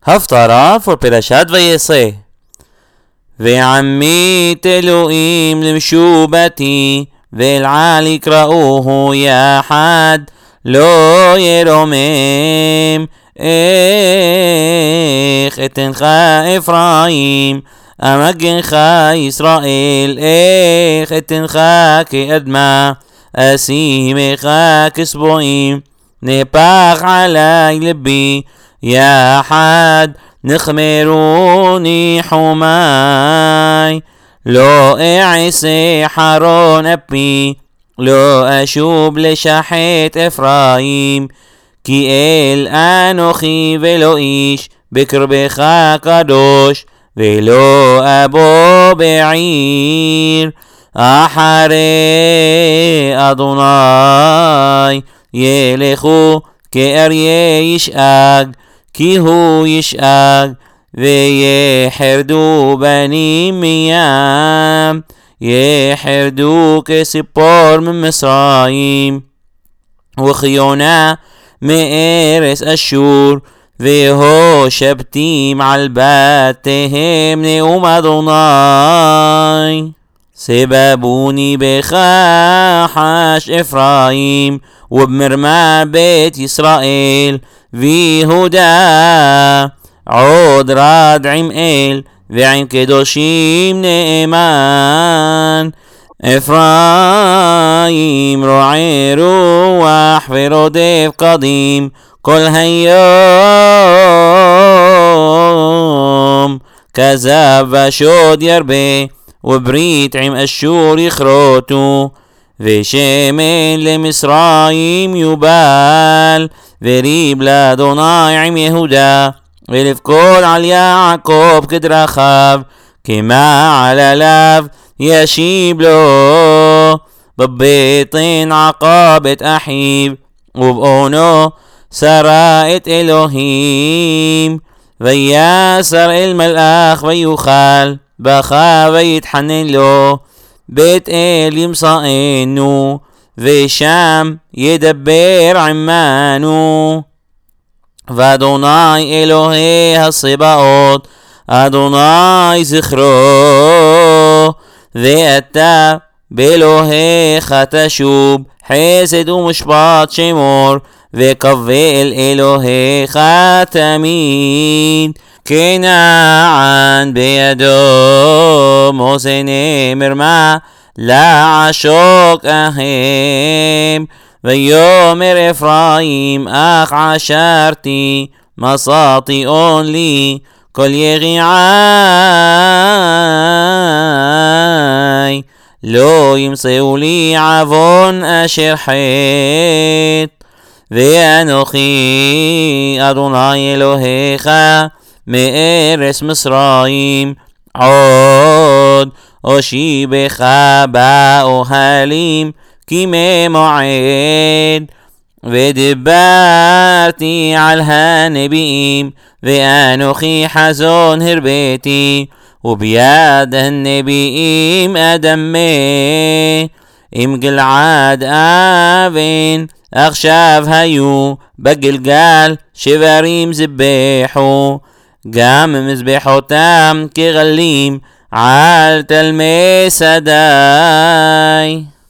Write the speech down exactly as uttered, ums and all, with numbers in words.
הפטרה for פרשת ויצא. ועמית אלוהים למשובתי ואלעל יקראוהו יחד לא ירומם. איך אתנך אפרים אמגנך ישראל, איך אתנך כאדמה אשימך כסבועים. נהפך עלי לבי יחד נחמרו ניחומי. לא אעשה חרון אפי לא אשוב לשחט אפרים, כי אל אנוכי ולא איש בקרבך קדוש, ולא אבוא בעיר. אחרי אדוני ילכו כאריה ישאג, כי הוא ישאג ויחרדו בנים מים, יחרדו כציפור ממצרים וכיונה מארץ אשור. והושבתים על בתיהם נאום אדוני. סבבוני בחש אפרים ובמרמה בית ישראל ויהודה. עוד רד עם אל ועם קדושים נאמן. אפרים רועה רוח ורודף קדים כל היום. כזב ושוד ירבה וברית עם אשור יכרותו. ושמן למצרים יובל וריב לאדוני עם יהודה. ולבכור על יעקב כדרכיו כמה על עליו ישיב לו. בבטן עקב את אחיו ובאונו שרה את אלוהים. ויסר אל מלאך ויוכל בכה ויתחנן לו. בית אל ימצאנו ושם ידבר עמנו. ואדוני אלוהי הצבאות אדוני זכרו. ואתה באלוהיך תשוב חסד ומשפט שמור, וקווה אל אלוהיך תמיד. כנען בידו מאזני מרמה לעשוק אהם. ויאמר אפרים אך עשרתי מצאתי לי כל יגיעי. לא ימצאו לי עוון אשר חטא. ואנוכי אדוני אלוהיך מארץ מצרים עוד אושיבך באוהלים כימי מועד. ודיברתי על הנביאים ואנוכי חזון הרביתי, וביד הנביאים אדמה. עם גלעד אבן עכשיו היו בגלגל שברים זבחו, גם מזבחותם כגלים על תלמי שדי.